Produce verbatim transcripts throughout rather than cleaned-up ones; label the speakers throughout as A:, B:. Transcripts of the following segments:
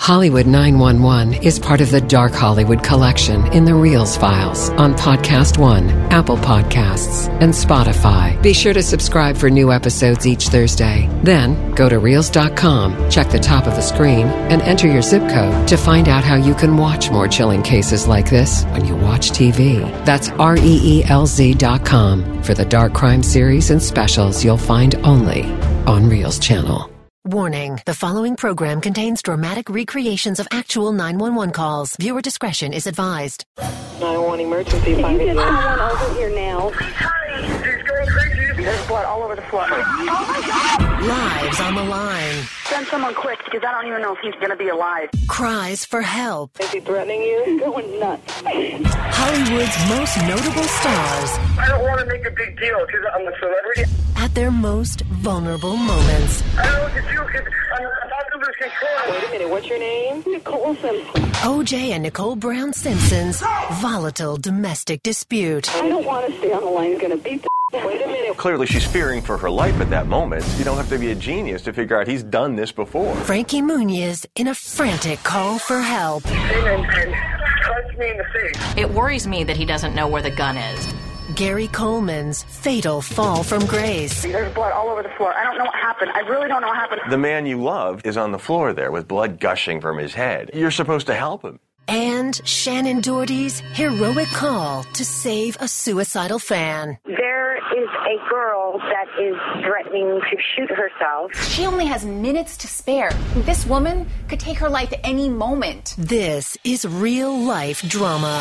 A: Hollywood nine one one is part of the Dark Hollywood collection in the Reels Files on Podcast One, Apple Podcasts, and Spotify. Be sure to subscribe for new episodes each Thursday. Then go to reels dot com, check the top of the screen, and enter your zip code to find out how you can watch more chilling cases like this when you watch T V. That's R E E L Z dot com for the dark crime series and specials you'll find only on Reels Channel.
B: Warning, the following program contains dramatic recreations of actual nine one one calls. Viewer discretion is advised.
C: nine one one emergency.
D: Can you get someone over here now?
C: She's going crazy.
D: There's blood all over the floor.
B: Lives on the line.
D: Send someone quick, because I don't even know if he's going to be alive.
B: Cries for help.
C: Is he threatening you?
D: Going nuts.
B: Hollywood's most notable stars
C: I don't want to make a big deal because I'm a celebrity.
B: at their most vulnerable moments.
C: I don't know what to do because I'm about to lose control. Wait a minute, what's your name?
D: Nicole Simpson.
B: O J and Nicole Brown Simpson's volatile domestic dispute.
D: I don't want to stay on the line. He's going to beat the
C: Wait a minute.
E: Clearly, she's fearing for her life at that moment. You don't have to be a genius to figure out he's done this before.
B: Frankie Muniz in a frantic call for help.
C: Came in and punched me in the face.
F: It worries me that he doesn't know where the gun is.
B: Gary Coleman's fatal fall from grace.
D: There's blood all over the floor. I don't know what happened. I really don't know what happened.
E: The man you love is on the floor there with blood gushing from his head. You're supposed to help him.
B: And Shannon Doherty's heroic call to save a suicidal fan.
G: There is a girl that is threatening to shoot herself.
H: She only has minutes to spare. This woman could take her life at any moment.
B: This is real life drama.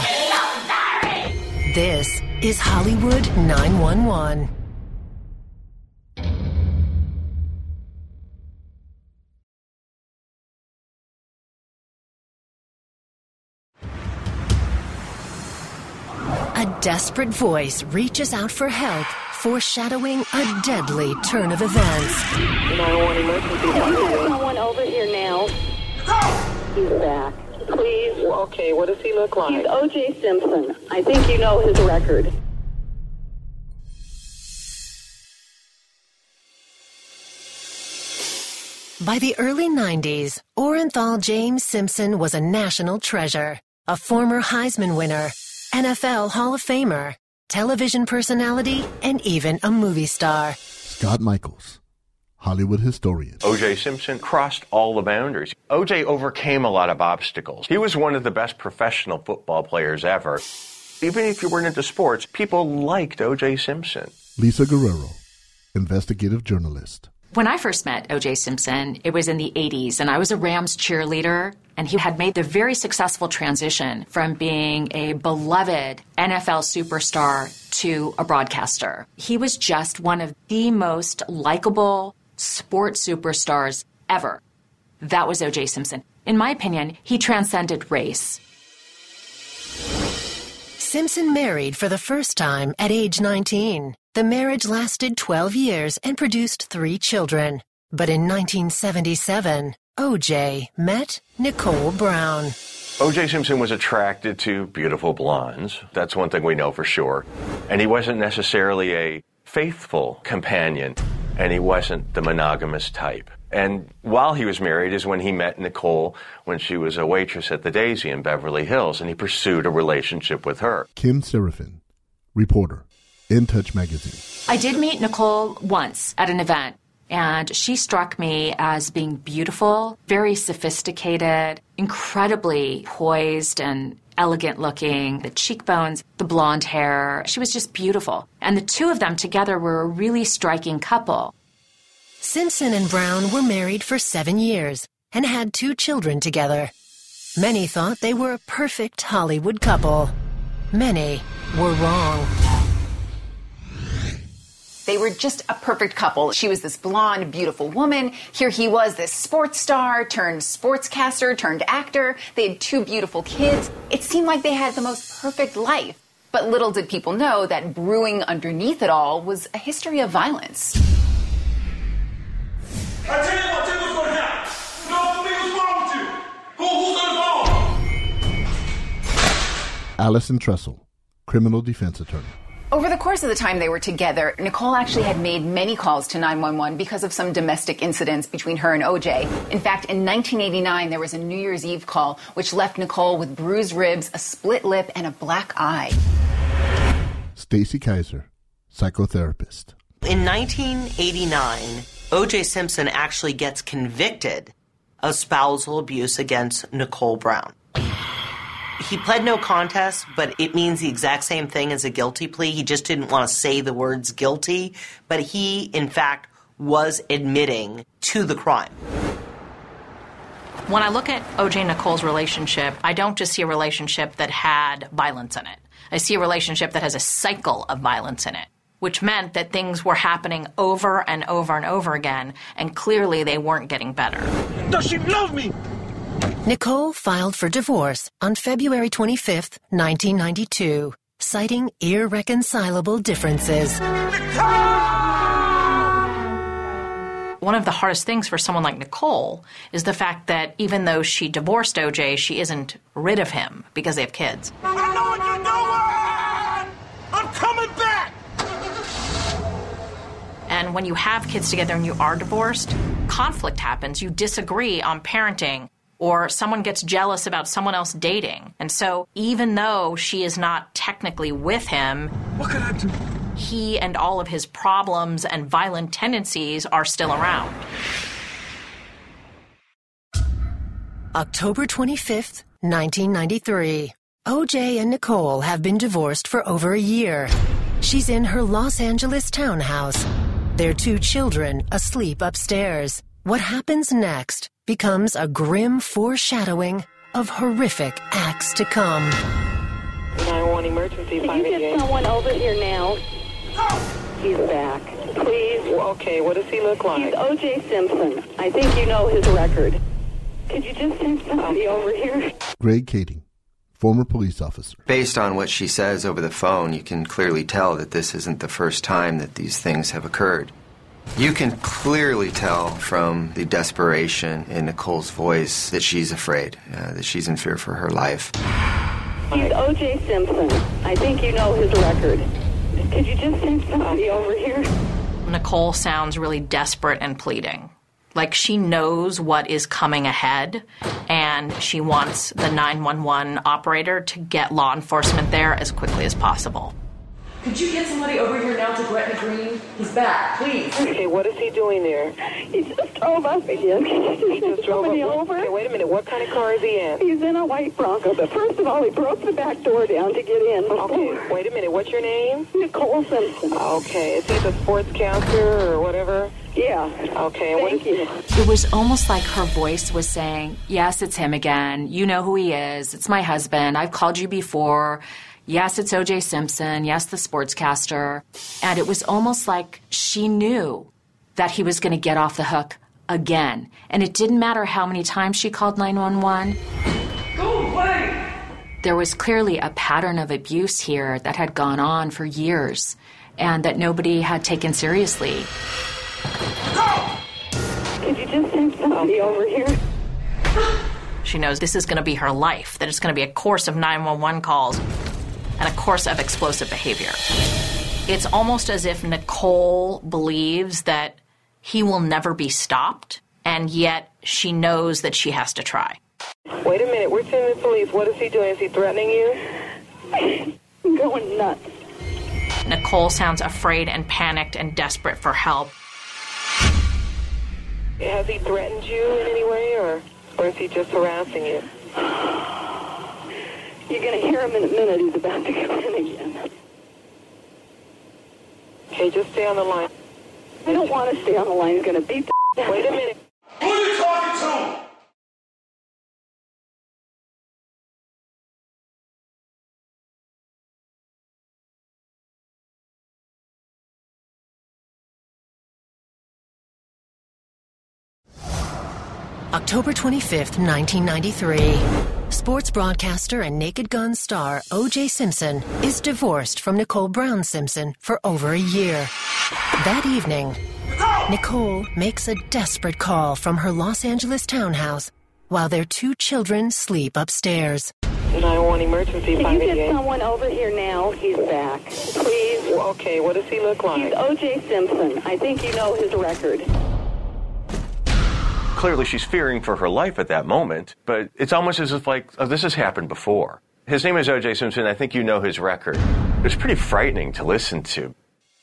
B: This is Hollywood nine one one. A desperate voice reaches out for help, foreshadowing a deadly turn of events.
C: nine one one emergency.
D: Can you get someone over here now? He's back. Please.
C: Well, okay, what does he look like?
D: He's O J Simpson. I think you know his record.
B: By the early nineties, Orenthal James Simpson was a national treasure, a former Heisman winner, N F L Hall of Famer, television personality, and even a movie star.
I: Scott Michaels, Hollywood historian.
E: O J Simpson crossed all the boundaries. O J overcame a lot of obstacles. He was one of the best professional football players ever. Even if you weren't into sports, people liked O J Simpson.
I: Lisa Guerrero, investigative journalist.
F: When I first met O J Simpson, it was in the eighties, and I was a Rams cheerleader, and he had made the very successful transition from being a beloved N F L superstar to a broadcaster. He was just one of the most likable sports superstars ever. That was O J Simpson. In my opinion, he transcended race.
B: Simpson married for the first time at age nineteen. The marriage lasted twelve years and produced three children. But in nineteen seventy-seven, O J met Nicole Brown.
E: O J Simpson was attracted to beautiful blondes. That's one thing we know for sure. And he wasn't necessarily a faithful companion, and he wasn't the monogamous type. And while he was married is when he met Nicole when she was a waitress at the Daisy in Beverly Hills, and he pursued a relationship with her.
I: Kim Seraphin, reporter, In Touch magazine.
F: I did meet Nicole once at an event, and she struck me as being beautiful, very sophisticated, incredibly poised and elegant looking, the cheekbones, the blonde hair. She was just beautiful. And the two of them together were a really striking couple.
B: Simpson and Brown were married for seven years and had two children together. Many thought they were a perfect Hollywood couple. Many were wrong.
H: They were just a perfect couple. She was this blonde, beautiful woman. Here he was, this sports star turned sportscaster turned actor. They had two beautiful kids. It seemed like they had the most perfect life. But little did people know that brewing underneath it all was a history of violence.
J: I tell you what, tell you what's going to happen. You know what's wrong with you? Who, who's on the phone?
I: Allison Tressel, criminal defense attorney.
H: Over the course of the time they were together, Nicole actually had made many calls to nine one one because of some domestic incidents between her and O J. In fact, in nineteen eighty-nine, there was a New Year's Eve call which left Nicole with bruised ribs, a split lip, and a black eye.
I: Stacey Kaiser, psychotherapist.
K: In nineteen eighty-nine, O J Simpson actually gets convicted of spousal abuse against Nicole Brown. He pled no contest, but it means the exact same thing as a guilty plea. He just didn't want to say the words guilty, but he, in fact, was admitting to the crime.
F: When I look at O J and Nicole's relationship, I don't just see a relationship that had violence in it. I see a relationship that has a cycle of violence in it, which meant that things were happening over and over and over again, and clearly they weren't getting better.
J: Does she love me?
B: Nicole filed for divorce on February twenty-fifth, nineteen ninety-two, citing irreconcilable differences.
F: One of the hardest things for someone like Nicole is the fact that even though she divorced O J, she isn't rid of him because they have kids.
J: I know what you're doing! I'm coming back!
F: And when you have kids together and you are divorced, conflict happens. You disagree on parenting, or someone gets jealous about someone else dating. And so even though she is not technically with him,
J: what can I do?
F: He and all of his problems and violent tendencies are still around.
B: October twenty-fifth, nineteen ninety-three. O J and Nicole have been divorced for over a year. She's in her Los Angeles townhouse. Their two children asleep upstairs. What happens next becomes a grim foreshadowing of horrific acts to come.
D: nine one one emergency. Can you get someone over here now? He's back. Please. Okay, what does he look like? He's O J Simpson. I think you know his record. Could you just send somebody over here?
I: Greg Kading, former police officer.
L: Based on what she says over the phone, you can clearly tell that this isn't the first time that these things have occurred. You can clearly tell from the desperation in Nicole's voice that she's afraid, uh, that she's in fear for her life.
D: He's O J Simpson. I think you know his record. Could you just send somebody over here?
F: Nicole sounds really desperate and pleading. Like she knows what is coming ahead, and she wants the nine one one operator to get law enforcement there as quickly as possible.
M: Could you get somebody over here now to Gretna Green? He's back, please.
D: Okay, what is he doing there? He just drove up again. He just drove somebody over. Okay, wait a minute. What kind of car is he in? He's in a white Bronco. But first of all, he broke the back door down to get in. Okay, wait a minute. What's your name? Nicole Simpson. Okay, is he the sportscaster or whatever? Yeah. Okay, what is you.
F: It was almost like her voice was saying, yes, it's him again. You know who he is. It's my husband. I've called you before. Yes, it's O J Simpson. Yes, the sportscaster. And it was almost like she knew that he was going to get off the hook again. And it didn't matter how many times she called nine one one.
J: Go away!
F: There was clearly a pattern of abuse here that had gone on for years and that nobody had taken seriously.
D: Go! Could you just send somebody over here?
F: She knows this is going to be her life, that it's going to be a course of nine one one calls and a course of explosive behavior. It's almost as if Nicole believes that he will never be stopped, and yet she knows that she has to try.
D: Wait a minute, we're sending the police. What is he doing? Is he threatening you? I'm going nuts.
F: Nicole sounds afraid and panicked and desperate for help.
D: Has he threatened you in any way, or, or is he just harassing you? You're going to hear him in a minute. He's about to go in again. Okay, just stay on the line. I don't want to stay on the line. He's going to beat the... Wait a minute.
J: Who are you talking to?
B: October twenty-fifth, nineteen ninety-three. Sports broadcaster and Naked Gun star O J Simpson is divorced from Nicole Brown Simpson for over a year. That evening, Nicole makes a desperate call from her Los Angeles townhouse while their two children sleep upstairs.
D: nine one one emergency.
N: Can you get someone over here now? He's back. Please.
D: Okay, what does he look like?
N: He's O J Simpson. I think you know his record.
E: Clearly she's fearing for her life at that moment, but it's almost as if like, oh, this has happened before. His name is O J Simpson. I think you know his record. It's pretty frightening to listen to.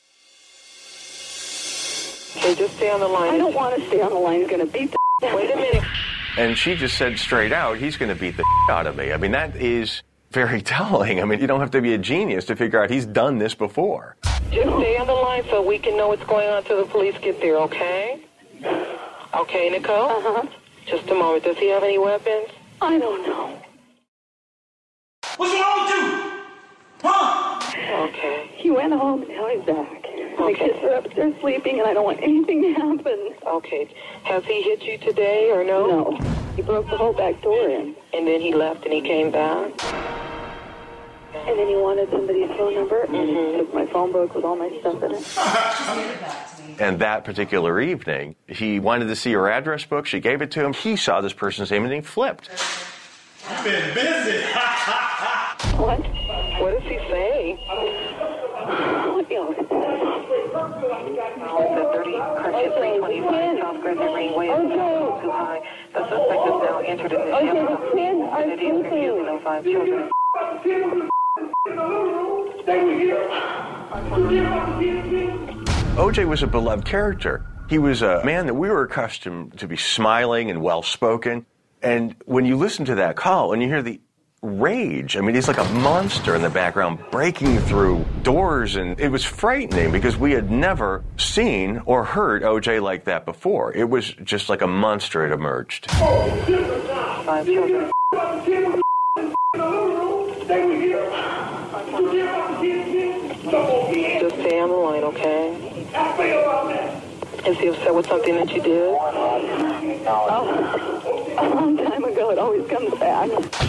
D: Okay, just stay on the line.
N: I don't want to stay on the line. He's going to beat the
D: Wait a minute.
E: And she just said straight out, he's going to beat the out of me. I mean, that is very telling. I mean, you don't have to be a genius to figure out he's done this before.
D: Just stay on the line so we can know what's going on until the police get there, okay? Okay, Nicole?
N: Uh-huh.
D: Just a moment. Does he have any weapons?
N: I don't know.
J: What's wrong with you? Huh?
D: Okay.
N: He went home and now he's back. My
D: Okay.
N: kids are upstairs sleeping and I don't want anything to happen.
D: Okay. Has he hit you today or no?
N: No. He broke the whole back door in.
D: And then he left and he came back?
N: And then he wanted somebody's phone number, and
D: Mm-hmm.
N: took my phone book with all my stuff in it.
E: And that particular evening, he wanted to see her address book. She gave it to him. He saw this person's name and he flipped.
J: You've been busy.
N: What?
D: What does he say?
N: What else?
D: The thirty Crutches three twenty-five South Gretna Greenway is too high. The suspect is now entered in the
N: Okay,
D: jail.
N: the kids are
D: And it is refusing those five children.
E: O J was a beloved character. He was a man that we were accustomed to be smiling and well-spoken. And when you listen to that call and you hear the rage, I mean, he's like a monster in the background breaking through doors, and it was frightening because we had never seen or heard O J like that before. It was just like a monster had emerged.
D: Five children. Just stay on the line, okay? Is he upset with something that you did?
N: Oh, a long time ago, it always comes back.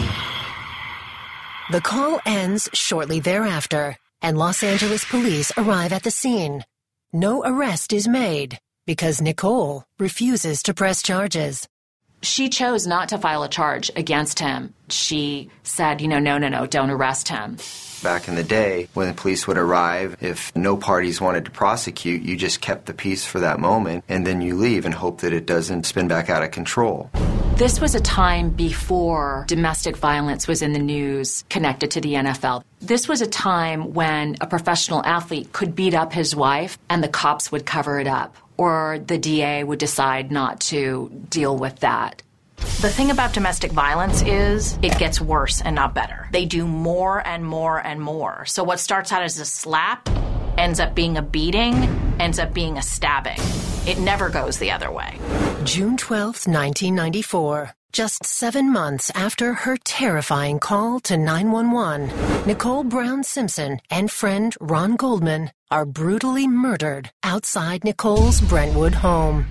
B: The call ends shortly thereafter, and Los Angeles police arrive at the scene. No arrest is made because Nicole refuses to press charges.
F: She chose not to file a charge against him. She said, you know, no, no, no, don't arrest him.
L: Back in the day, when the police would arrive, if no parties wanted to prosecute, you just kept the peace for that moment, and then you leave and hope that it doesn't spin back out of control.
F: This was a time before domestic violence was in the news connected to the N F L. This was a time when a professional athlete could beat up his wife and the cops would cover it up, or the D A would decide not to deal with that.
O: The thing about domestic violence is it gets worse and not better. They do more and more and more. So what starts out as a slap ends up being a beating, ends up being a stabbing. It never goes the other way.
B: June twelfth, nineteen ninety-four. Just seven months after her terrifying call to nine one one, Nicole Brown Simpson and friend Ron Goldman are brutally murdered outside Nicole's Brentwood home.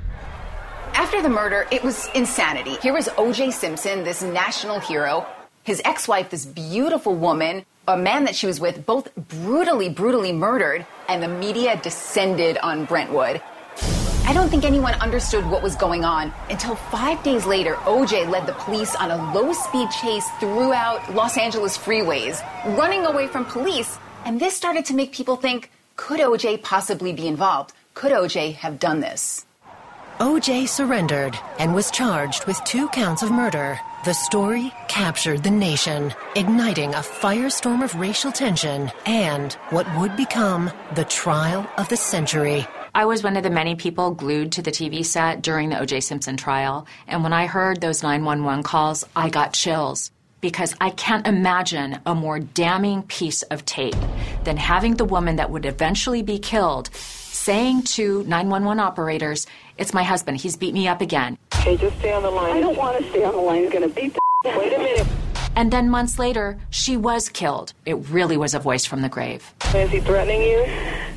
H: After the murder, it was insanity. Here was O J Simpson, this national hero, his ex-wife, this beautiful woman, a man that she was with, both brutally, brutally murdered, and the media descended on Brentwood. I don't think anyone understood what was going on until five days later, O J led the police on a low-speed chase throughout Los Angeles freeways, running away from police. And this started to make people think, could O J possibly be involved? Could O J have done this?
B: O J surrendered and was charged with two counts of murder. The story captured the nation, igniting a firestorm of racial tension and what would become the trial of the century.
F: I was one of the many people glued to the T V set during the O J Simpson trial, and when I heard those nine one one calls, I got chills. Because I can't imagine a more damning piece of tape than having the woman that would eventually be killed saying to nine one one operators, it's my husband, he's beat me up again.
D: Okay, just stay on the line.
N: I don't want to stay on the line. He's going to beat the
D: Wait a minute.
F: And then months later, she was killed. It really was a voice from the grave.
D: Is he threatening you?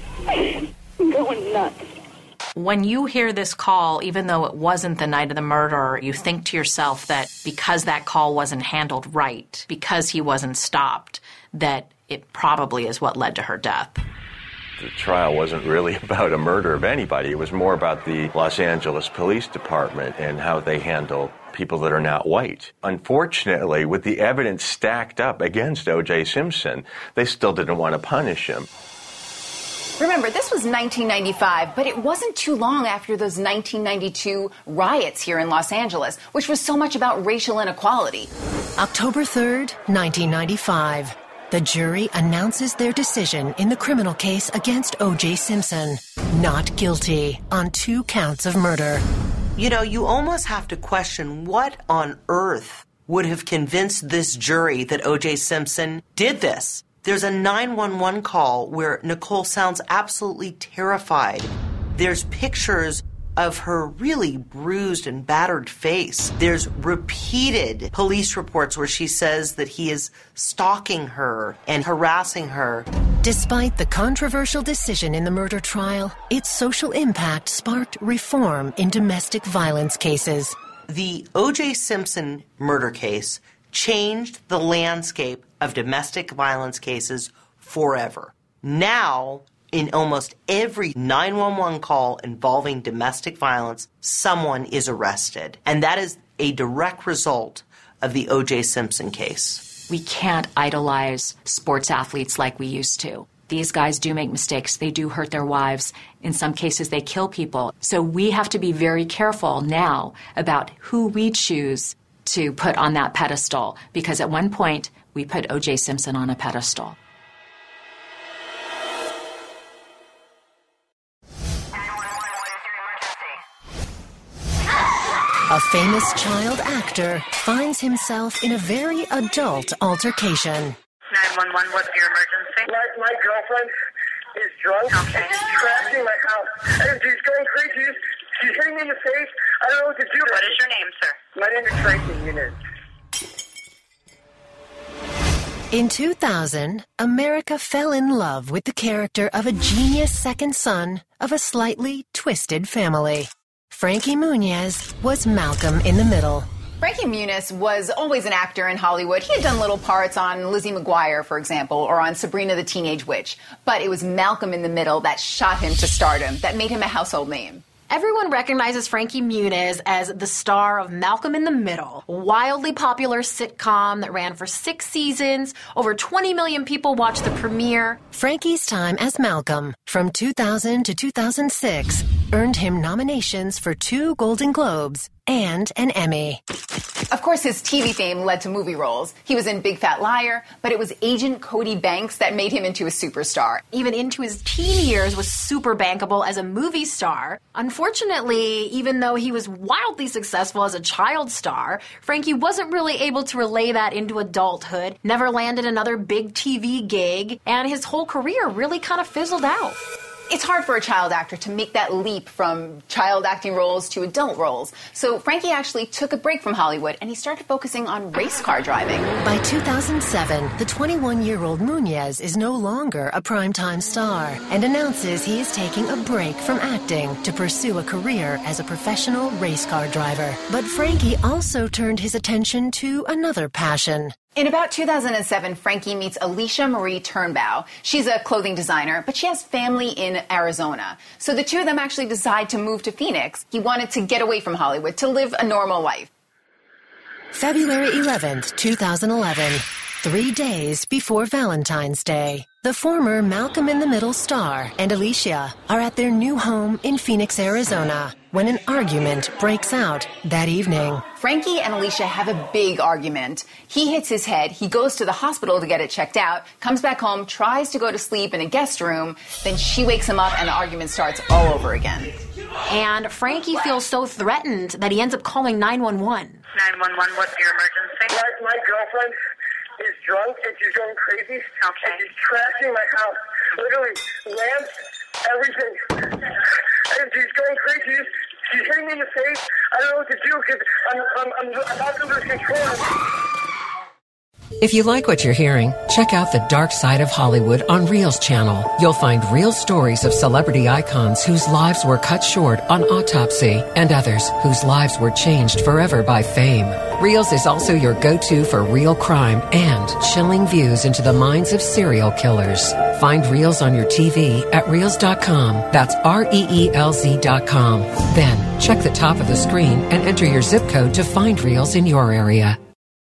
N: I'm going nuts.
O: When you hear this call, even though it wasn't the night of the murder, you think to yourself that because that call wasn't handled right, because he wasn't stopped, that it probably is what led to her death.
E: the trial wasn't really about a murder of anybody. It was more about the Los Angeles Police Department and how they handle people that are not white. Unfortunately, with the evidence stacked up against O J. Simpson, they still didn't want to punish him.
H: Remember, this was nineteen ninety-five, but it wasn't too long after those nineteen ninety-two riots here in Los Angeles, which was so much about racial inequality.
B: October third, nineteen ninety-five. The jury announces their decision in the criminal case against O J. Simpson. Not guilty on two counts of murder.
K: You know, you almost have to question what on earth would have convinced this jury that O J. Simpson did this. There's a nine one one call where Nicole sounds absolutely terrified. There's pictures of her really bruised and battered face. There's repeated police reports where she says that he is stalking her and harassing her.
B: Despite the controversial decision in the murder trial, its social impact sparked reform in domestic violence cases.
K: The O J. Simpson murder case changed the landscape of domestic violence cases forever. Now, in almost every nine one one call involving domestic violence, someone is arrested. And that is a direct result of the O J. Simpson case.
F: We can't idolize sports athletes like we used to. These guys do make mistakes. They do hurt their wives. In some cases, they kill people. So we have to be very careful now about who we choose to put on that pedestal, because at one point, we put O J. Simpson on a pedestal.
B: A famous child actor finds himself in a very adult altercation.
C: nine one one, what's your emergency? My, my girlfriend is drunk. Okay. She's trashing my house. And she's going crazy. She's, she's hitting me in the face. I don't know what to do. What is your name, sir? My name is Frankie Muniz.
B: In two thousand, America fell in love with the character of a genius second son of a slightly twisted family. Frankie Muniz was Malcolm in the Middle.
H: Frankie Muniz was always an actor in Hollywood. He had done little parts on Lizzie McGuire, for example, or on Sabrina the Teenage Witch. But it was Malcolm in the Middle that shot him to stardom, that made him a household name.
O: Everyone recognizes Frankie Muniz as the star of Malcolm in the Middle, a wildly popular sitcom that ran for six seasons. Over twenty million people watched the premiere.
B: Frankie's time as Malcolm, from two thousand to two thousand six, earned him nominations for two Golden Globes and an Emmy.
H: Of course, his T V fame led to movie roles. He was in Big Fat Liar, but it was Agent Cody Banks that made him into a superstar.
O: Even into his teen years was super bankable as a movie star. Unfortunately, even though he was wildly successful as a child star, Frankie wasn't really able to relay that into adulthood, never landed another big T V gig, and his whole career really kind of fizzled out.
H: It's hard for a child actor to make that leap from child acting roles to adult roles. So Frankie actually took a break from Hollywood and he started focusing on race car driving.
B: By two thousand seven, the twenty-one-year-old Muniz is no longer a primetime star and announces he is taking a break from acting to pursue a career as a professional race car driver. But Frankie also turned his attention to another passion.
H: In about two thousand seven, Frankie meets Alicia Marie Turnbow. She's a clothing designer, but she has family in Arizona. So the two of them actually decide to move to Phoenix. He wanted to get away from Hollywood, to live a normal life.
B: February eleventh, two thousand eleven, three days before Valentine's Day. The former Malcolm in the Middle star and Alicia are at their new home in Phoenix, Arizona, when an argument breaks out that evening.
H: Frankie and Alicia have a big argument. He hits his head, he goes to the hospital to get it checked out, comes back home, tries to go to sleep in a guest room, then she wakes him up and the argument starts all over again.
O: And Frankie feels so threatened that he ends up calling nine one one.
C: nine one one, what's your emergency? My, my girlfriend is drunk and she's going crazy. Okay. And she's trashing my house. Literally, lamps, everything. And she's going crazy. She's, she's hitting me in the face. I don't know what to do because I'm, I'm, I'm about to lose control.
A: If you like what you're hearing, check out The Dark Side of Hollywood on Reel's channel. You'll find real stories of celebrity icons whose lives were cut short on autopsy and others whose lives were changed forever by fame. Reel's is also your go-to for real crime and chilling views into the minds of serial killers. Find Reel's on your T V at reels dot com. That's R E E L Z dot com. Then check the top of the screen and enter your zip code to find Reel's in your area.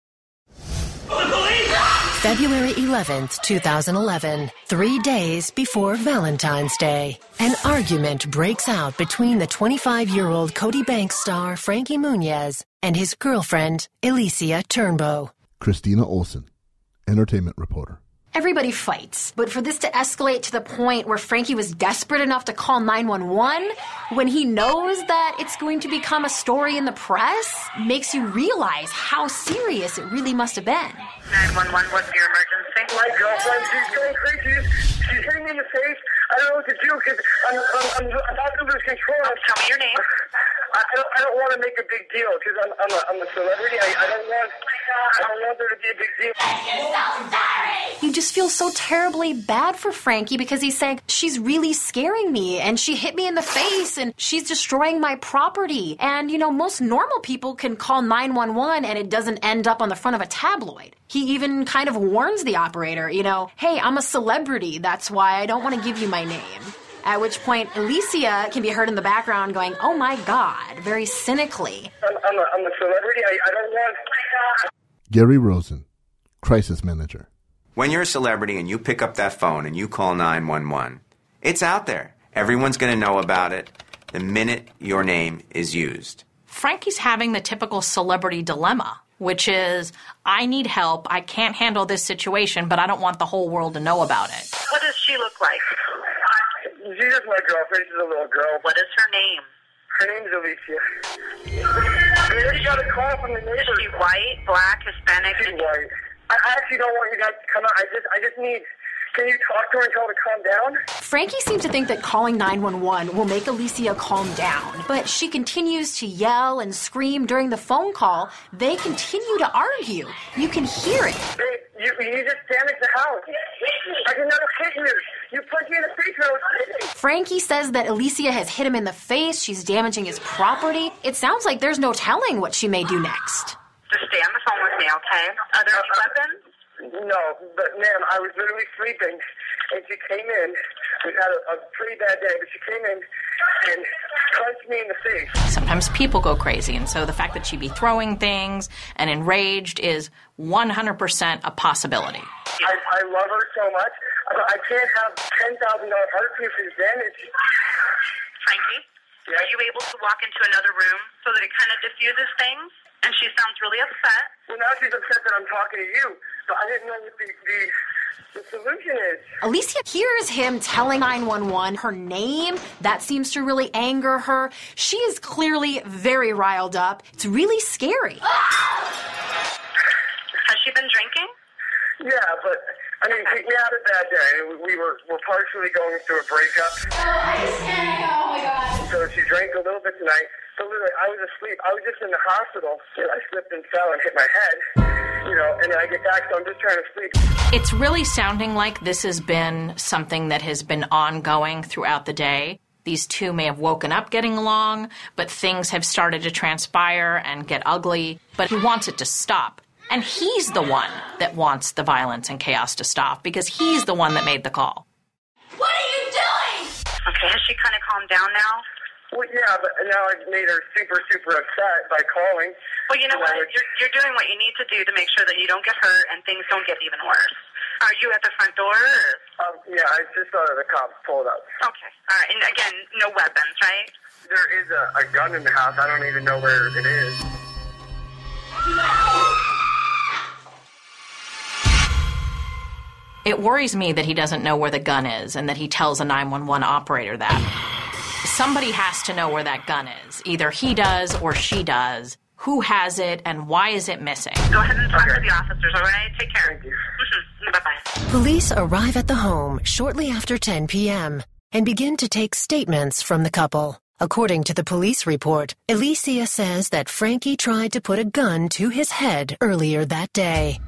B: February eleventh, twenty eleven, three days before Valentine's Day. An argument breaks out between the twenty-five-year-old Cody Banks star Frankie Muniz and his girlfriend, Alicia Turnbow.
I: Christina Olsen, entertainment reporter.
P: Everybody fights, but for this to escalate to the point where Frankie was desperate enough to call nine one one when he knows that it's going to become a story in the press makes you realize how serious it really must have been.
C: nine one one, what's your emergency? My girlfriend, she's going crazy. She's hitting me in the face. I don't know what to do because I'm, I'm, I'm, I'm about to lose control.
G: Tell me your name.
C: I don't, I don't want to make a big deal because I'm, I'm, a, I'm a celebrity. I, I don't want I don't want there to be a big deal.
P: You just feel so terribly bad for Frankie because he's saying, she's really scaring me and she hit me in the face and she's destroying my property. And, you know, most normal people can call nine one one and it doesn't end up on the front of a tabloid. He even kind of warns the operator, you know, hey, I'm a celebrity. That's why I don't want to give you my name. At which point, Alicia can be heard in the background going, oh my God, very cynically.
C: I'm, I'm, a, I'm a celebrity. I, I don't want...
I: Gary Rosen, crisis manager.
Q: When you're a celebrity and you pick up that phone and you call nine one one, it's out there. Everyone's going to know about it the minute your name is used.
O: Frankie's having the typical celebrity dilemma, which is, I need help, I can't handle this situation, but I don't want the whole world to know about it.
G: What does she look like?
C: She's just my girlfriend. She's a little girl.
G: What is her name?
C: Her name's Alicia. We already got a call from the neighbors.
G: Is she white, black, Hispanic?
C: She's white. I actually don't want you guys to come out. I just, I just need... Can you talk to her and tell her to calm down?
P: Frankie seems to think that calling nine one one will make Alicia calm down, but she continues to yell and scream during the phone call. They continue to argue. You can hear it.
C: Babe, you, you just damaged the house. I can never hit you. You punched me in the face when I was sleeping.
P: Frankie says that Alicia has hit him in the face. She's damaging his property. It sounds like there's no telling what she may do next.
G: Just stay on the phone with me, okay? Are there any weapons?
C: No, but ma'am, I was literally sleeping, and she came in. We had a, a pretty bad day, but she came in and punched me in the face.
O: Sometimes people go crazy, and so the fact that she'd be throwing things and enraged is one hundred percent a possibility.
C: I, I love her so much. I can't have ten thousand dollars heart pieces damaged.
G: Frankie, yeah? Are you able to walk into another room so that it kind of diffuses things? And she sounds really upset.
C: Well, now she's upset that I'm talking to you, but I didn't know what the, the, the solution is.
P: Alicia hears him telling nine one one her name. That seems to really anger her. She is clearly very riled up. It's really scary.
G: Has she been drinking?
C: Yeah, but, I mean, we, we had a bad day. We were, were partially going through a breakup.
P: Oh, my God.
C: So she drank a little bit tonight. So literally, I was asleep. I was just in the hospital. And I slipped and fell and hit my head. You know, and then I get back, so I'm just trying to sleep.
O: It's really sounding like this has been something that has been ongoing throughout the day. These two may have woken up getting along, but things have started to transpire and get ugly. But he wants it to stop. And he's the one that wants the violence and chaos to stop because he's the one that made the call.
G: What are you doing? Okay, has she kind of calmed down now?
C: Well, yeah, but now I've made her super, super upset by calling.
G: Well, you know what? You're, you're doing what you need to do to make sure that you don't get hurt and things don't get even worse. Are you at the front door? Or?
C: Um, yeah, I just saw the cops pulled up.
G: Okay. All right. And again, no weapons, right?
C: There is a, a gun in the house. I don't even know where it is.
O: It worries me that he doesn't know where the gun is and that he tells a nine one one operator that. Somebody has to know where that gun is. Either he does or she does. Who has it and why is it missing?
G: Go ahead and talk okay. to the officers, all right? Take care. Thank you. Mm-hmm. Bye-bye.
B: Police arrive at the home shortly after ten p.m. and begin to take statements from the couple. According to the police report, Alicia says that Frankie tried to put a gun to his head earlier that day.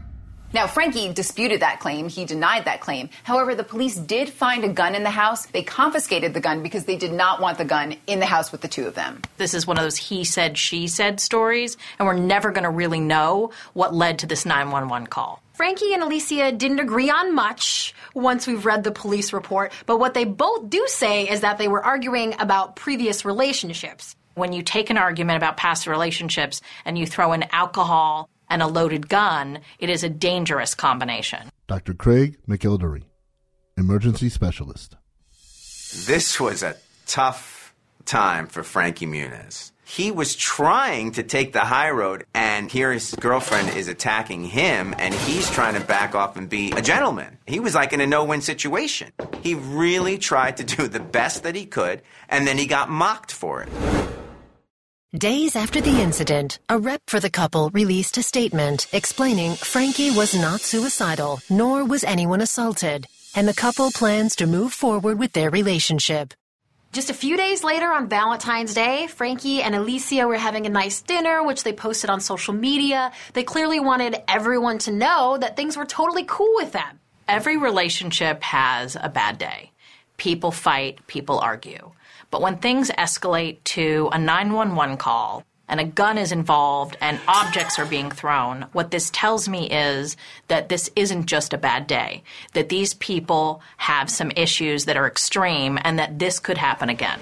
H: Now, Frankie disputed that claim. He denied that claim. However, the police did find a gun in the house. They confiscated the gun because they did not want the gun in the house with the two of them.
O: This is one of those he said, she said stories, and we're never going to really know what led to this nine one one call.
P: Frankie and Alicia didn't agree on much once we've read the police report, but what they both do say is that they were arguing about previous relationships.
O: When you take an argument about past relationships and you throw in alcohol and a loaded gun, it is a dangerous combination.
I: Doctor Craig McElderry, emergency specialist.
Q: This was a tough time for Frankie Muniz. He was trying to take the high road, and here his girlfriend is attacking him, and he's trying to back off and be a gentleman. He was like in a no-win situation. He really tried to do the best that he could, and then he got mocked for it.
B: Days after the incident, a rep for the couple released a statement explaining Frankie was not suicidal, nor was anyone assaulted, and the couple plans to move forward with their relationship.
P: Just a few days later on Valentine's Day, Frankie and Alicia were having a nice dinner, which they posted on social media. They clearly wanted everyone to know that things were totally cool with them.
O: Every relationship has a bad day. People fight, people argue. But when things escalate to a nine one one call and a gun is involved and objects are being thrown, what this tells me is that this isn't just a bad day, that these people have some issues that are extreme and that this could happen again.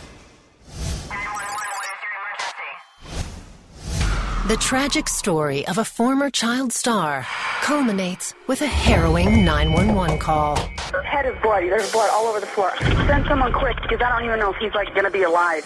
B: The tragic story of a former child star culminates with a harrowing nine one one call.
N: His head is bloody. There's blood all over the floor. Send someone quick, because I don't even know if he's, like, going to be alive.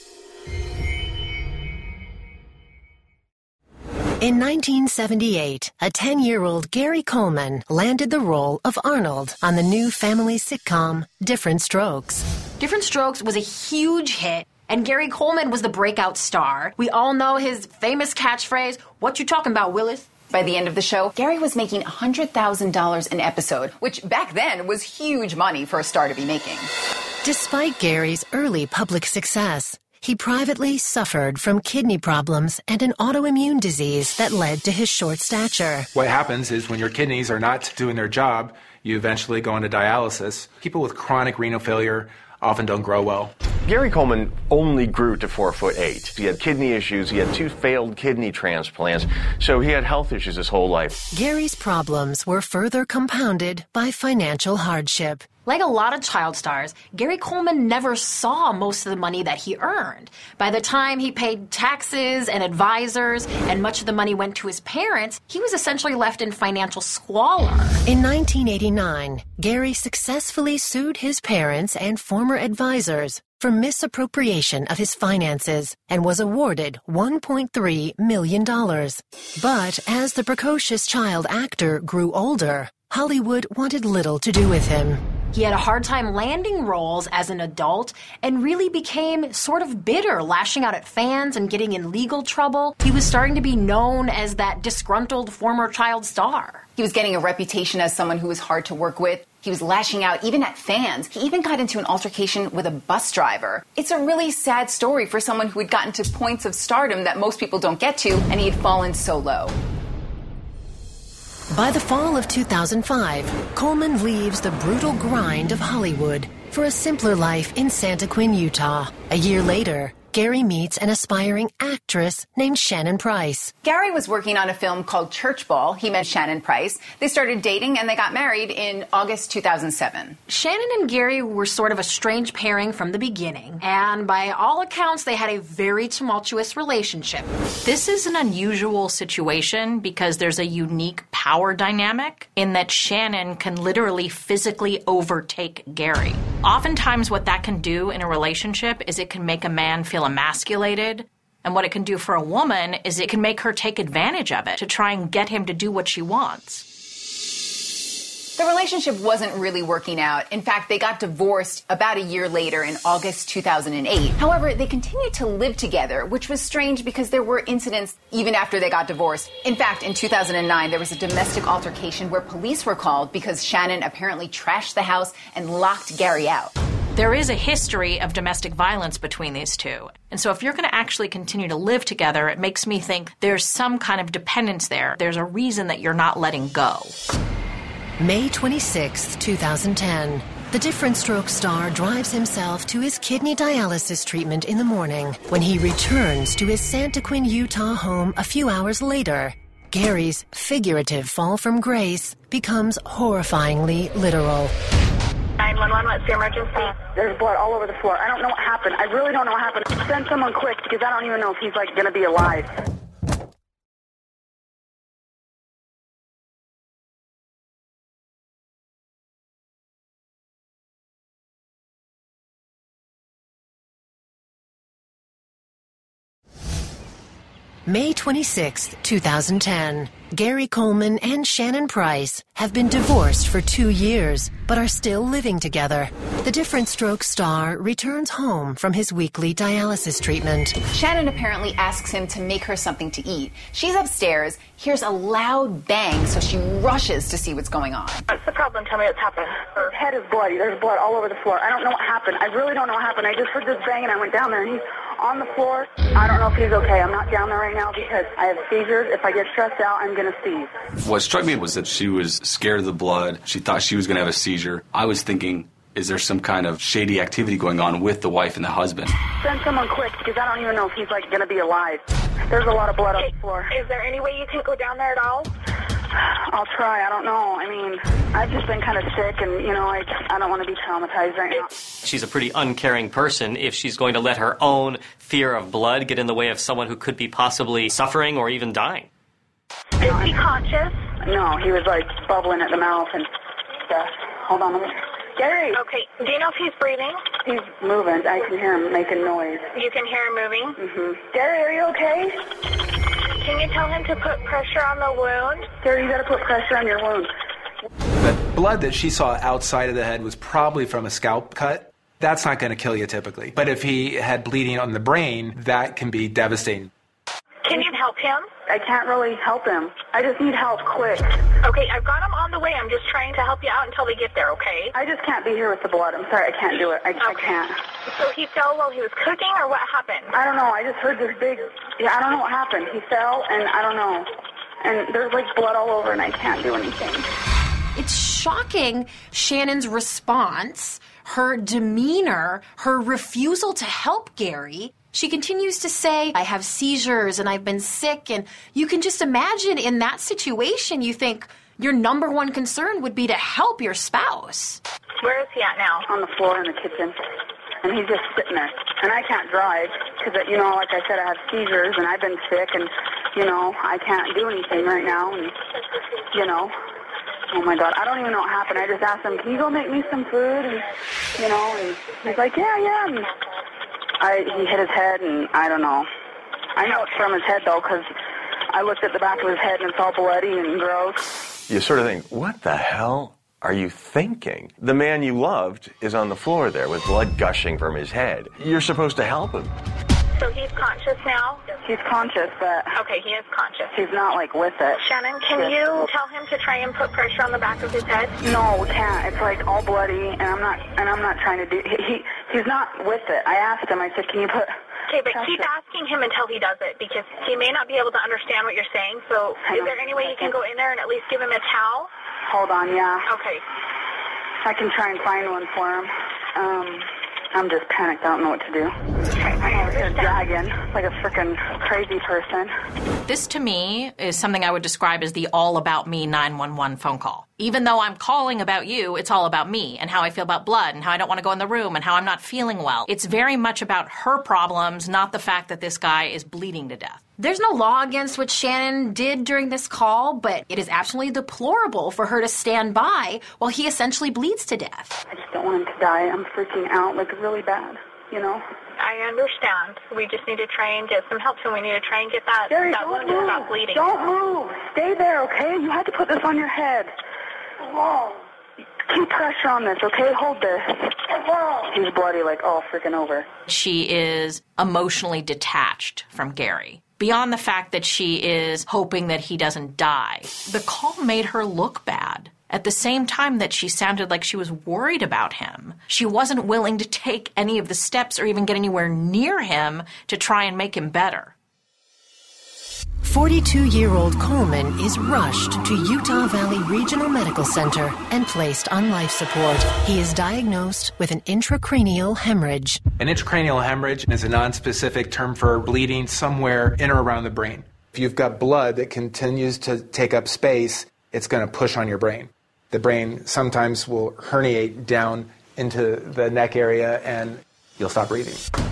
B: In nineteen seventy-eight, a ten-year-old Gary Coleman landed the role of Arnold on the new family sitcom Different Strokes.
P: Different Strokes was a huge hit, and Gary Coleman was the breakout star. We all know his famous catchphrase, "What you talking about, Willis?"
H: By the end of the show, Gary was making one hundred thousand dollars an episode, which back then was huge money for a star to be making.
B: Despite Gary's early public success, he privately suffered from kidney problems and an autoimmune disease that led to his short stature.
R: What happens is when your kidneys are not doing their job, you eventually go into dialysis. People with chronic renal failure often don't grow well.
E: Gary Coleman only grew to four foot eight. He had kidney issues. He had two failed kidney transplants. So he had health issues his whole life.
B: Gary's problems were further compounded by financial hardship.
P: Like a lot of child stars, Gary Coleman never saw most of the money that he earned. By the time he paid taxes and advisors, and much of the money went to his parents, he was essentially left in financial squalor.
B: In nineteen eighty-nine, Gary successfully sued his parents and former advisors for misappropriation of his finances and was awarded one point three million dollars. But as the precocious child actor grew older, Hollywood wanted little to do with him.
P: He had a hard time landing roles as an adult and really became sort of bitter, lashing out at fans and getting in legal trouble. He was starting to be known as that disgruntled former child star.
H: He was getting a reputation as someone who was hard to work with. He was lashing out even at fans. He even got into an altercation with a bus driver. It's a really sad story for someone who had gotten to points of stardom that most people don't get to, and he had fallen so low.
B: By the fall of two thousand five, Coleman leaves the brutal grind of Hollywood for a simpler life in Santa Quin, Utah. A year later, Gary meets an aspiring actress named Shannon Price.
H: Gary was working on a film called Church Ball. He met Shannon Price. They started dating and they got married in August two thousand seven.
P: Shannon and Gary were sort of a strange pairing from the beginning, and by all accounts, they had a very tumultuous relationship.
O: This is an unusual situation because there's a unique power dynamic in that Shannon can literally physically overtake Gary. Oftentimes what that can do in a relationship is it can make a man feel emasculated, and what it can do for a woman is it can make her take advantage of it to try and get him to do what she wants.
H: The relationship wasn't really working out. In fact, they got divorced about a year later in August two thousand eight. However, they continued to live together, which was strange because there were incidents even after they got divorced. In fact, in two thousand nine, there was a domestic altercation where police were called because Shannon apparently trashed the house and locked Gary out.
O: There is a history of domestic violence between these two. And so if you're going to actually continue to live together, it makes me think there's some kind of dependence there. There's a reason that you're not letting go.
B: May twenty-sixth, twenty ten. The Diff'rent Strokes star drives himself to his kidney dialysis treatment in the morning. When he returns to his Santaquin, Utah home a few hours later, Gary's figurative fall from grace becomes horrifyingly literal.
N: nine one one, what's the emergency? There's blood all over the floor. I don't know what happened. I really don't know what happened. Send someone quick because I don't even know if he's like going to be alive.
B: May twenty-sixth, twenty ten. Gary Coleman and Shannon Price have been divorced for two years, but are still living together. The Diff'rent Strokes star returns home from his weekly dialysis treatment.
H: Shannon apparently asks him to make her something to eat. She's upstairs, hears a loud bang, so she rushes to see what's going on.
N: What's the problem? Tell me what's happened. Her head is bloody. There's blood all over the floor. I don't know what happened. I really don't know what happened. I just heard this bang and I went down there and he's on the floor. I don't know if he's okay. I'm not down there right now because I have seizures. If I get stressed out, I'm going to seize.
S: What struck me was that she was scared of the blood. She thought she was going to have a seizure. I was thinking, is there some kind of shady activity going on with the wife and the husband?
N: Send someone quick because I don't even know if he's like going to be alive. There's a lot of blood on the floor. Is there any way you can go down there at all? I'll try. I don't know. I mean, I've just been kind of sick and, you know, I, I don't want to be traumatized right now.
T: She's a pretty uncaring person if she's going to let her own fear of blood get in the way of someone who could be possibly suffering or even dying.
N: Is he conscious? No, he was like bubbling at the mouth and stuff. Hold on a minute. Gary! Okay, do you know if he's breathing? He's moving. I can hear him making noise. You can hear him moving? Mm-hmm. Gary, are you okay? Can you tell him to put pressure on the wound? Gary, you gotta put pressure on your wound.
R: The blood that she saw outside of the head was probably from a scalp cut. That's not going to kill you typically. But if he had bleeding on the brain, that can be devastating.
N: Can you help him? I can't really help him. I just need help quick. Okay, I've got him on the way. I'm just trying to help you out until they get there, okay? I just can't be here with the blood. I'm sorry, I can't do it. I, okay. I can't. So he fell while he was cooking, or what happened? I don't know. I just heard this big... Yeah, I don't know what happened. He fell, and I don't know. And there's, like, blood all over, and I can't do anything.
P: It's shocking, Shannon's response, her demeanor, her refusal to help Gary. She continues to say, I have seizures and I've been sick, and you can just imagine in that situation, you think your number one concern would be to help your spouse.
N: Where is he at now? On the floor in the kitchen. And he's just sitting there. And I can't drive because, you know, like I said, I have seizures and I've been sick and, you know, I can't do anything right now. And, you know, oh, my God, I don't even know what happened. I just asked him, can you go make me some food? And, you know, and he's like, yeah, yeah. And I, he hit his head, and I don't know. I know it's from his head, though, because I looked at the back of his head, and it's all bloody and gross.
E: You sort of think, what the hell are you thinking? The man you loved is on the floor there with blood gushing from his head. You're supposed to help him.
N: So he's conscious now? He's conscious, but... Okay, he is conscious. He's not, like, with it. Shannon, can you tell him to try and put pressure on the back of his head? No, we can't. It's, like, all bloody, and I'm not and I'm not trying to do... He, he He's not with it. I asked him, I said, can you put... Okay, but keep asking him until he does it, because he may not be able to understand what you're saying, so is there any way you can go in there and at least give him a towel? Hold on, yeah. Okay. I can try and find one for him. Um... I'm just panicked. I don't know what to do. I'm over here gagging like a freaking crazy person.
O: This, to me, is something I would describe as the all about me nine one one phone call. Even though I'm calling about you, it's all about me and how I feel about blood and how I don't want to go in the room and how I'm not feeling well. It's very much about her problems, not the fact that this guy is bleeding to death.
P: There's no law against what Shannon did during this call, but it is absolutely deplorable for her to stand by while he essentially bleeds to death.
N: I just don't want him to die. I'm freaking out, like, really bad, you know? I understand. We just need to try and get some help, and we need to try and get that, Gary, that wound to stop bleeding. Don't move. Stay there, okay? You had to put this on your head. Whoa. Keep pressure on this, okay? Hold this. Whoa. He's bloody, like, all freaking over.
O: She is emotionally detached from Gary. Beyond the fact that she is hoping that he doesn't die, the call made her look bad. At the same time that she sounded like she was worried about him, she wasn't willing to take any of the steps or even get anywhere near him to try and make him better.
B: forty-two-year-old Coleman is rushed to Utah Valley Regional Medical Center and placed on life support. He is diagnosed with an intracranial hemorrhage.
R: An intracranial hemorrhage is a nonspecific term for bleeding somewhere in or around the brain. If you've got blood that continues to take up space, it's going to push on your brain. The brain sometimes will herniate down into the neck area and you'll stop breathing.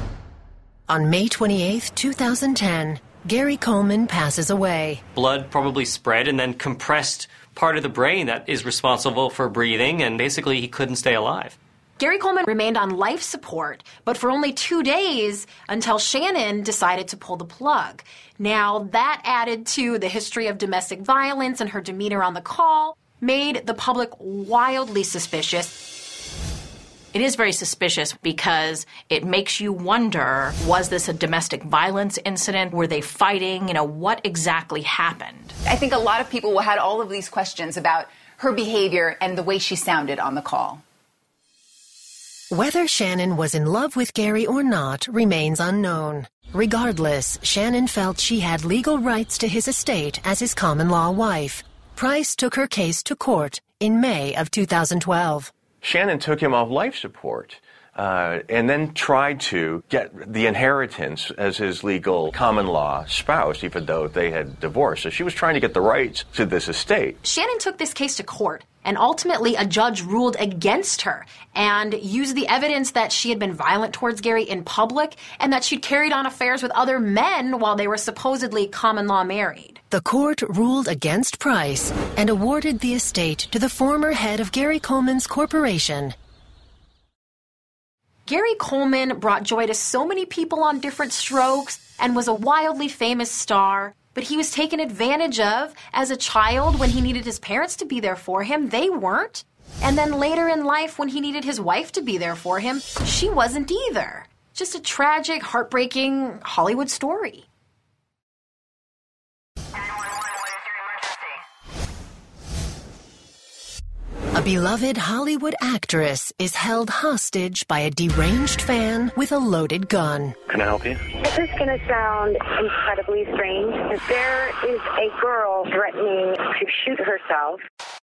B: On May twenty-eighth, two thousand ten, Gary Coleman passes away.
T: Blood probably spread and then compressed part of the brain that is responsible for breathing, and basically he couldn't stay alive.
P: Gary Coleman remained on life support, but for only two days until Shannon decided to pull the plug. Now, that added to the history of domestic violence and her demeanor on the call, made the public wildly suspicious.
O: It is very suspicious because it makes you wonder, was this a domestic violence incident? Were they fighting? You know, what exactly happened?
H: I think a lot of people had all of these questions about her behavior and the way she sounded on the call.
B: Whether Shannon was in love with Gary or not remains unknown. Regardless, Shannon felt she had legal rights to his estate as his common-law wife. Price took her case to court in May of two thousand twelve.
E: Shannon took him off life support uh, and then tried to get the inheritance as his legal common-law spouse, even though they had divorced. So she was trying to get the rights to this estate.
P: Shannon took this case to court, and ultimately a judge ruled against her and used the evidence that she had been violent towards Gary in public and that she'd carried on affairs with other men while they were supposedly common-law married.
B: The court ruled against Price and awarded the estate to the former head of Gary Coleman's corporation.
P: Gary Coleman brought joy to so many people on different strokes and was a wildly famous star, but he was taken advantage of as a child when he needed his parents to be there for him. They weren't. And then later in life when he needed his wife to be there for him, she wasn't either. Just a tragic, heartbreaking Hollywood story.
B: A beloved Hollywood actress is held hostage by a deranged fan with a loaded gun.
U: Can I help you?
N: This is going to sound incredibly strange. There is a girl threatening to shoot herself.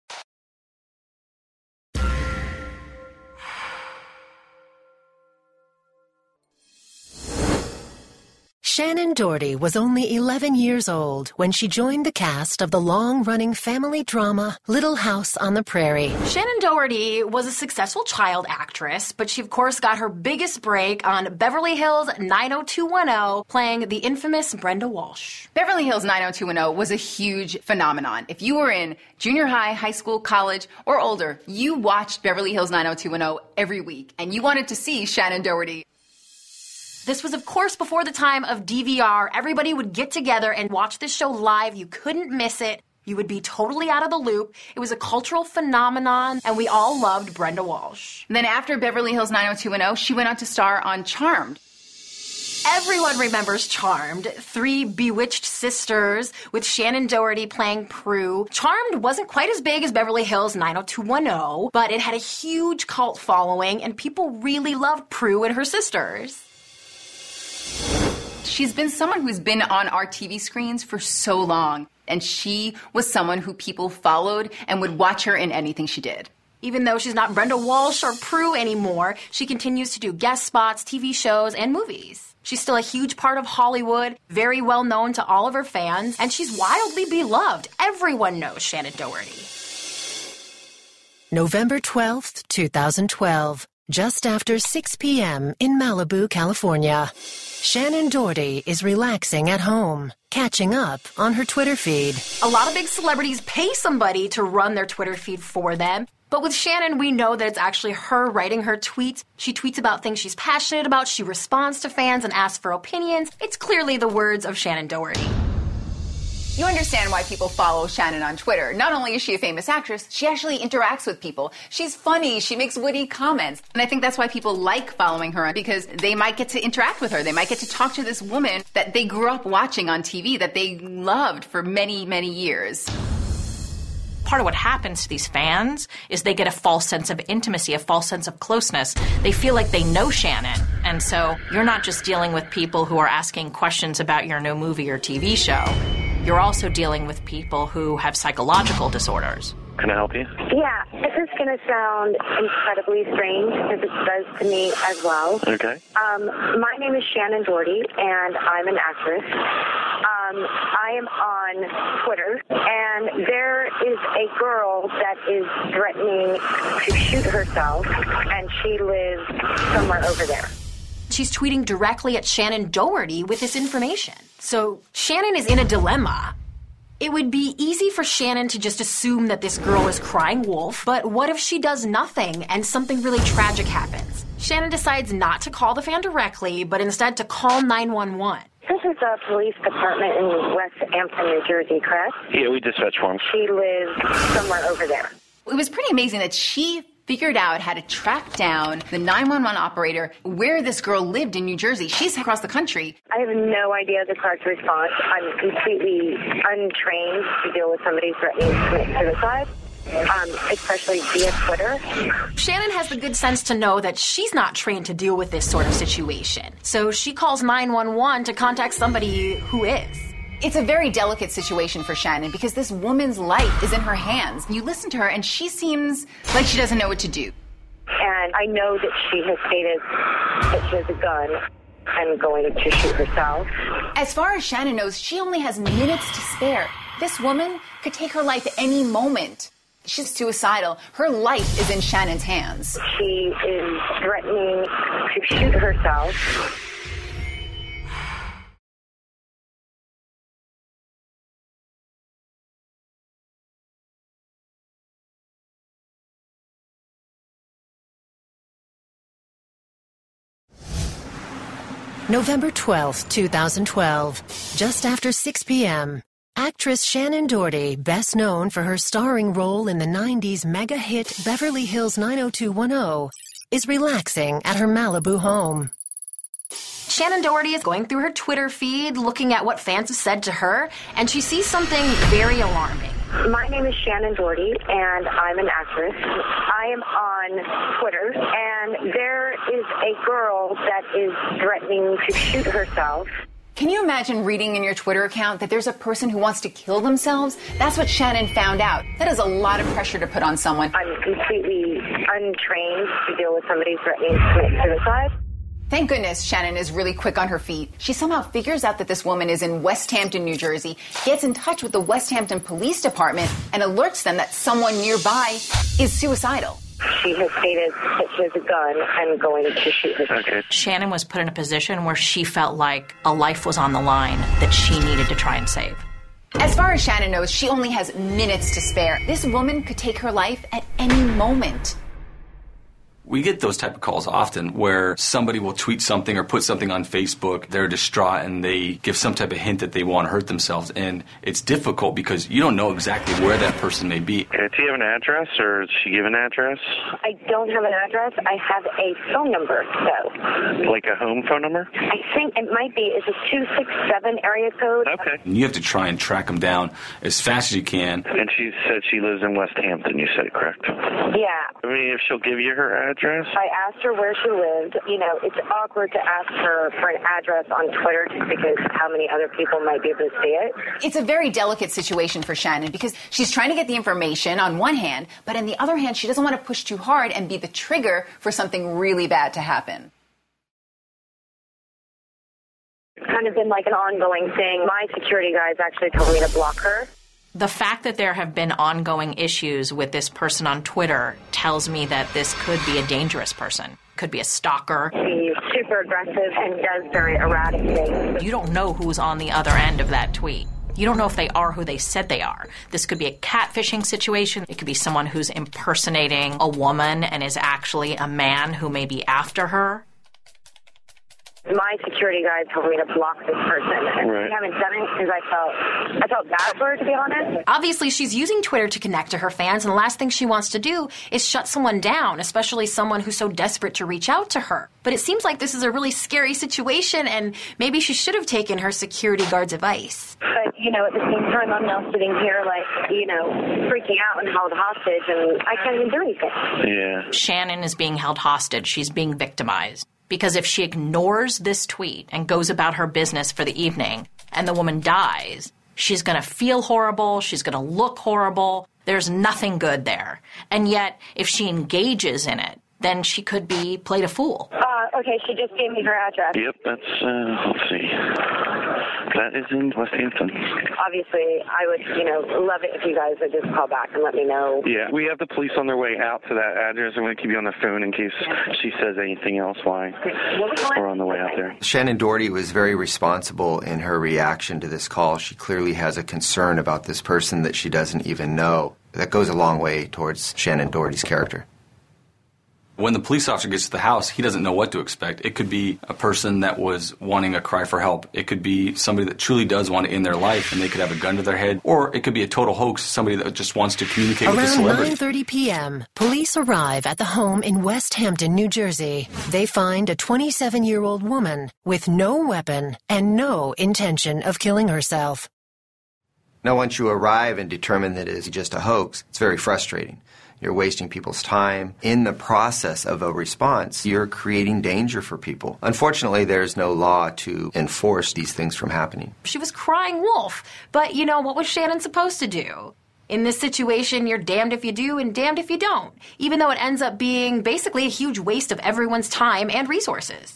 B: Shannon Doherty was only eleven years old when she joined the cast of the long-running family drama Little House on the Prairie.
P: Shannon Doherty was a successful child actress, but she of course got her biggest break on Beverly Hills nine oh two one oh, playing the infamous Brenda Walsh.
H: Beverly Hills nine oh two one oh was a huge phenomenon. If you were in junior high, high school, college, or older, you watched Beverly Hills nine oh two one oh every week, and you wanted to see Shannon Doherty.
P: This was, of course, before the time of D V R. Everybody would get together and watch this show live. You couldn't miss it. You would be totally out of the loop. It was a cultural phenomenon, and we all loved Brenda Walsh.
H: And then after Beverly Hills nine oh two one oh, she went on to star on Charmed.
P: Everyone remembers Charmed. Three bewitched sisters with Shannon Doherty playing Prue. Charmed wasn't quite as big as Beverly Hills nine oh two one oh, but it had a huge cult following, and people really loved Prue and her sisters.
H: She's been someone who's been on our T V screens for so long, and she was someone who people followed and would watch her in anything she did.
P: Even though she's not Brenda Walsh or Prue anymore, she continues to do guest spots, T V shows, and movies. She's still a huge part of Hollywood, very well known to all of her fans, and she's wildly beloved. Everyone knows Shannon Doherty.
B: November twelfth, two thousand twelve. Just after six p.m. in Malibu, California. Shannon Doherty is relaxing at home, catching up on her Twitter feed.
P: A lot of big celebrities pay somebody to run their Twitter feed for them. But with Shannon, we know that it's actually her writing her tweets. She tweets about things she's passionate about. She responds to fans and asks for opinions. It's clearly the words of Shannon Doherty.
H: You understand why people follow Shannon on Twitter. Not only is she a famous actress, she actually interacts with people. She's funny, she makes witty comments. And I think that's why people like following her, because they might get to interact with her. They might get to talk to this woman that they grew up watching on T V, that they loved for many, many years.
O: part of what happens to these fans is they get a false sense of intimacy, a false sense of closeness. They feel like they know Shannon. And so you're not just dealing with people who are asking questions about your new movie or T V show. You're also dealing with people who have psychological disorders.
U: Can I help you?
V: Yeah, this is going to sound incredibly strange because it does to me as well.
U: Okay.
V: Um, my name is Shannon Doherty, and I'm an actress. Um, I am on Twitter, and there is a girl that is threatening to shoot herself, and she lives somewhere over there.
P: She's tweeting directly at Shannon Doherty with this information. So Shannon is in a dilemma. It would be easy for Shannon to just assume that this girl is crying wolf, but what if she does nothing and something really tragic happens? Shannon decides not to call the fan directly, but instead to call nine one one.
V: This is the police department in West Hampton, New Jersey, correct?
U: Yeah, we dispatch for him.
V: She lives somewhere over there.
H: It was pretty amazing that she figured out how to track down the nine one one operator where this girl lived in New Jersey. She's across the country.
V: I have no idea the correct response. I'm completely untrained to deal with somebody threatening to commit suicide, um, especially via Twitter.
P: Shannon has the good sense to know that she's not trained to deal with this sort of situation. So she calls nine one one to contact somebody who is.
H: It's a very delicate situation for Shannon because this woman's life is in her hands. You listen to her and she seems like she doesn't know what to do.
V: And I know that she has stated that she has a gun and going to shoot herself.
H: As far as Shannon knows, she only has minutes to spare. This woman could take her life at any moment. She's suicidal. Her life is in Shannon's hands.
V: She is threatening to shoot herself.
B: November twelfth, twenty twelve, just after six p.m., actress Shannon Doherty, best known for her starring role in the nineties mega hit Beverly Hills nine oh two one oh, is relaxing at her Malibu home.
P: Shannon Doherty is going through her Twitter feed, looking at what fans have said to her, and she sees something very alarming.
V: My name is Shannon Doherty, and I'm an actress. I am on Twitter, and there is a girl that is threatening to shoot herself.
H: Can you imagine reading in your Twitter account that there's a person who wants to kill themselves? That's what Shannon found out. That is a lot of pressure to put on someone.
V: I'm completely untrained to deal with somebody threatening to commit suicide.
H: Thank goodness Shannon is really quick on her feet. She somehow figures out that this woman is in West Hampton, New Jersey, gets in touch with the West Hampton Police Department, and alerts them that someone nearby is suicidal.
V: She has stated that she has a gun and going to shoot herself.
U: Okay.
O: Shannon was put in a position where she felt like a life was on the line that she needed to try and save.
H: As far as Shannon knows, she only has minutes to spare. This woman could take her life at any moment.
S: We get those type of calls often where somebody will tweet something or put something on Facebook, they're distraught and they give some type of hint that they want to hurt themselves, and it's difficult because you don't know exactly where that person may be.
U: Okay, do you have an address or does she give an address?
V: I don't have an address. I have a phone number, though.
U: Like a home phone number?
V: I think it might be. It's a two six seven area code.
U: Okay.
S: And you have to try and track them down as fast as you can.
U: And she said she lives in West Hampton, you said, correct?
V: Yeah.
U: I mean, if she'll give you her address?
V: I asked her where she lived. You know, it's awkward to ask her for an address on Twitter just because how many other people might be able to see it.
H: It's a very delicate situation for Shannon because she's trying to get the information on one hand, but on the other hand, she doesn't want to push too hard and be the trigger for something really bad to happen.
V: It's kind of been like an ongoing thing. My security guys actually told me to block her.
O: The fact that there have been ongoing issues with this person on Twitter tells me that this could be a dangerous person. Could be a stalker.
V: He's super aggressive and does very erratic things.
O: You don't know who's on the other end of that tweet. You don't know if they are who they said they are. This could be a catfishing situation. It could be someone who's impersonating a woman and is actually a man who may be after her.
V: My security guide told me to block this person, and
T: Right.
V: I haven't done it because I felt I felt bad for her, to be honest.
P: Obviously, she's using Twitter to connect to her fans, and the last thing she wants to do is shut someone down, especially someone who's so desperate to reach out to her. But it seems like this is a really scary situation, and maybe she should have taken her security guard's advice.
V: But, you know, at the same time, I'm now sitting here, like, you know, freaking out and held hostage, and I can't even do anything.
T: Yeah.
O: Shannon is being held hostage. She's being victimized. Because if she ignores this tweet and goes about her business for the evening and the woman dies, she's going to feel horrible. She's going to look horrible. There's nothing good there. And yet, if she engages in it, then she could be played a fool.
V: Uh, okay, she just gave me her address.
U: Yep, that's, uh, let's see. That is in West Hampton.
V: Obviously, I would, you know, love it if you guys would just call back and let me know.
U: Yeah, we have the police on their way out to that address. I'm going to keep you on the phone in case she says anything else while we're on the way out there.
L: Shannon Doherty was very responsible in her reaction to this call. She clearly has a concern about this person that she doesn't even know. That goes a long way towards Shannon Doherty's character.
S: When the police officer gets to the house, he doesn't know what to expect. It could be a person that was wanting a cry for help. It could be somebody that truly does want to end their life, and they could have a gun to their head. Or it could be a total hoax, somebody that just wants to communicate with a
B: Around
S: celebrity.
B: nine thirty p.m., police arrive at the home in West Hampton, New Jersey. They find a twenty-seven-year-old woman with no weapon and no intention of killing herself.
L: Now, once you arrive and determine that it is just a hoax, it's very frustrating. You're wasting people's time. In the process of a response, you're creating danger for people. Unfortunately, there's no law to enforce these things from happening.
P: She was crying wolf. But, you know, what was Shannon supposed to do? In this situation, you're damned if you do and damned if you don't, even though it ends up being basically a huge waste of everyone's time and resources.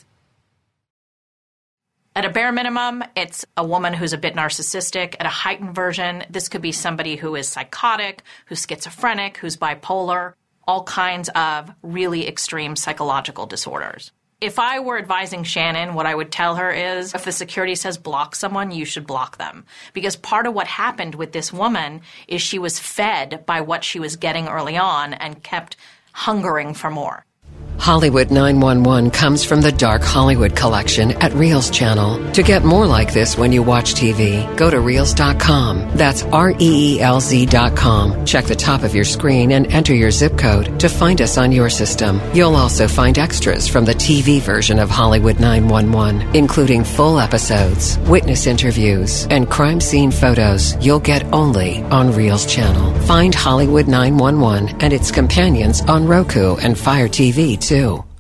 O: At a bare minimum, it's a woman who's a bit narcissistic. At a heightened version, this could be somebody who is psychotic, who's schizophrenic, who's bipolar, all kinds of really extreme psychological disorders. If I were advising Shannon, what I would tell her is, if the security says block someone, you should block them. Because part of what happened with this woman is she was fed by what she was getting early on and kept hungering for more.
A: Hollywood nine one one comes from the Dark Hollywood collection at Reels Channel. To get more like this when you watch T V, go to reels dot com. That's R E E L Z dot com. Check the top of your screen and enter your zip code to find us on your system. You'll also find extras from the T V version of Hollywood nine one one, including full episodes, witness interviews, and crime scene photos you'll get only on Reels Channel. Find Hollywood nine one one and its companions on Roku and Fire T V, too.